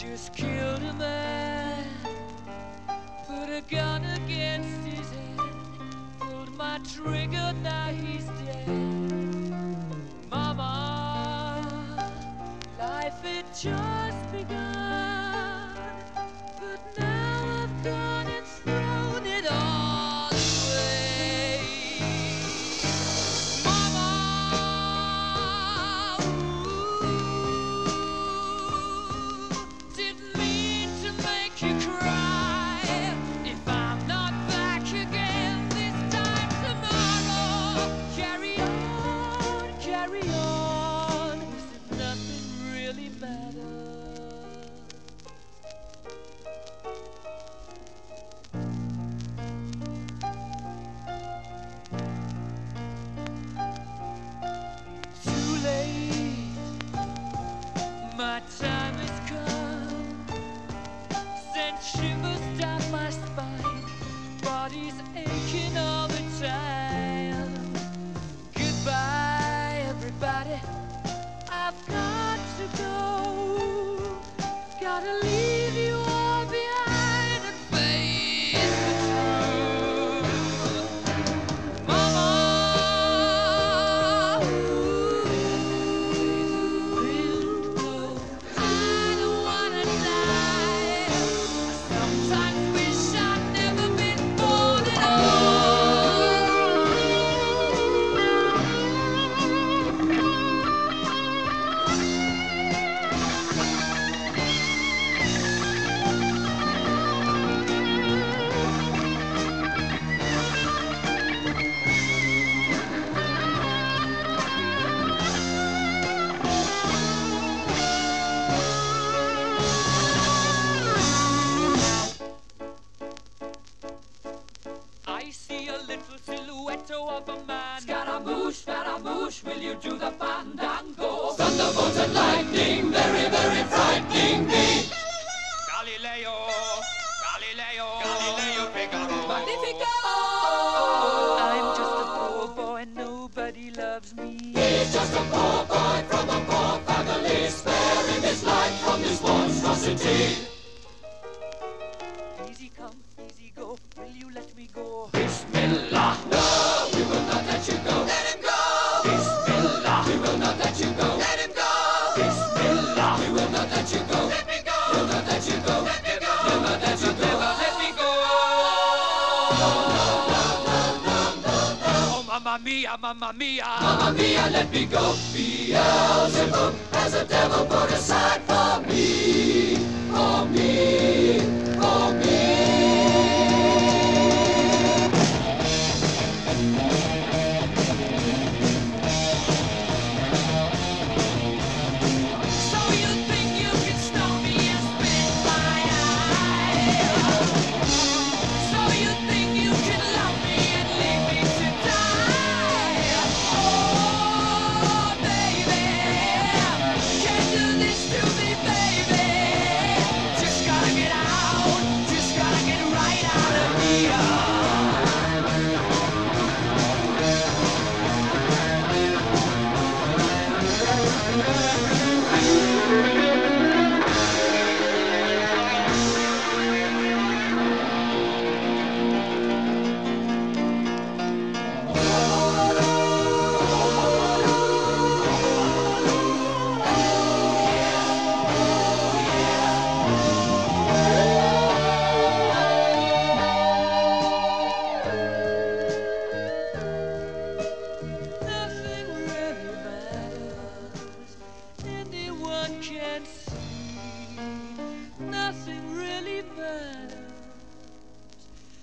just killed a man, put a gun against his head, pulled my trigger, now he's dead. Mama, life had just begun, but now I've gone and thrown it all away. Mama, didn't mean to make you cry. If I'm not back again this time tomorrow, carry on, carry on, as if nothing really matters. Too late, my time has come. Sent shivers down my spine, body's aching all the time. Goodbye, everybody, I've got to go. Gotta leave you all behind and face the truth. Mama, I don't wanna die. I sometimes wish I'd never been born at I see a little silhouette of a man. Scaramouche, will you do the fandango? Thunderbolt and lightning, very, very frightening me. Galileo, Galileo Figaro. Magnifico! I'm just a poor boy, nobody loves me. He's just a poor boy from a poor family, sparing his life from this monstrosity. Easy come, easy go, will you let me go? Bismillah, no, we will not let you go. Let him go. Bismillah, we will not let you go. Let him go. Bismillah, we will not let you go. Let me go. We'll not let you go. Let me go. We'll not let you go. Let me go. Oh, mamma mia, mamma mia. Mamma mia, let me go. Beelzebub has a devil put aside for me, for me, for me. So you think you can stop me and spit in my eye? So you think you can love me and leave me to die? Oh, baby, can't do this to me, baby. Just gotta get out, just gotta get right out of here. Nothing really matters. Anyone can